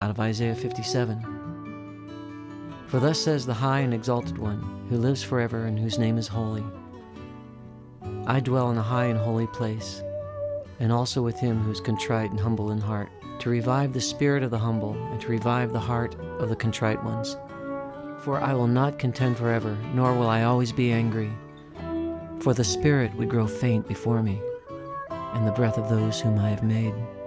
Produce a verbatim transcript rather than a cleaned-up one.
out of Isaiah fifty-seven. For thus says the high and exalted one, who lives forever and whose name is holy. I dwell in a high and holy place, and also with him who is contrite and humble in heart, to revive the spirit of the humble, and to revive the heart of the contrite ones. For I will not contend forever, nor will I always be angry. For the spirit would grow faint before me, and the breath of those whom I have made.